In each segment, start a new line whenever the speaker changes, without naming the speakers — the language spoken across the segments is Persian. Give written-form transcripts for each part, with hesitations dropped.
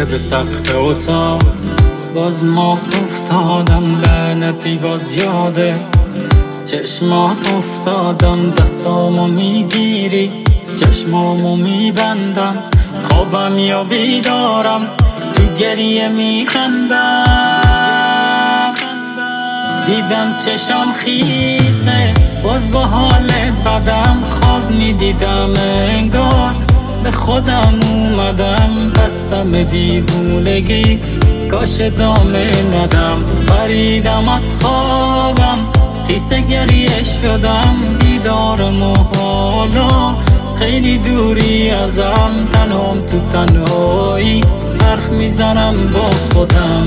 خیره به سقف اتاق، باز ما افتادم لعنتی باز یاده چشمات افتادم، دستامو میگیری چشمامو میبندم، خوابم یا بیدارم تو گریه میخندم. دیدم چشام خیسه باز با حال بدم، خواب میدیدم انگار به خودم اومدم، دستم دیوونگی کاش ادامه ندم. پریدم از خوابم خیس گریه شدم، بیدارم و حالا خیلی دوری ازم، تنهام تو تنهایی حرف میزنم با خودم.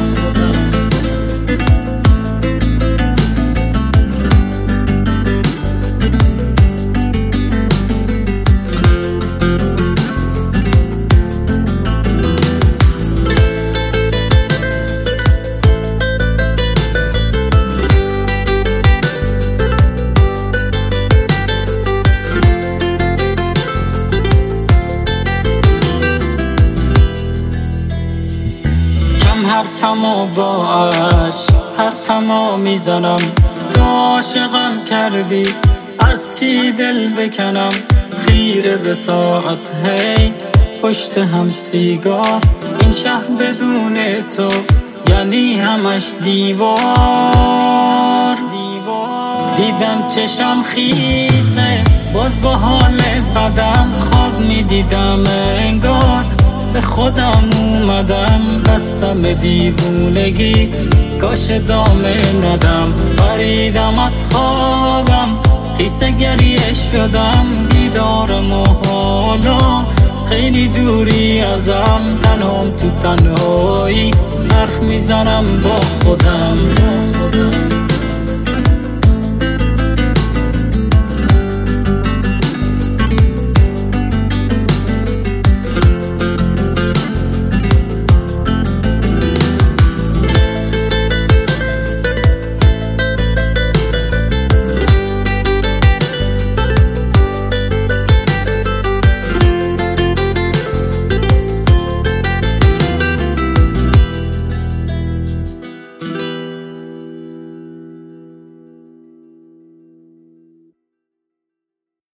حرفمو با عشق حرفمو میزنم، تو عاشقم کردی از کی دل بکنم، خیره به ساعت هی پشت هم سیگار، این شهر بدون تو یعنی همش دیوار. دیدم چشم خیسه باز با حال بدم، خواب میدیدم انگار به خودم اومدم، دستم دیوونگی کاش ادامه ندم. پریدم از خوابم خیس گریه شدم، بیدارم و حالا خیلی دوری ازم، تنهام تو تنهایی حرف میزنم با خودم.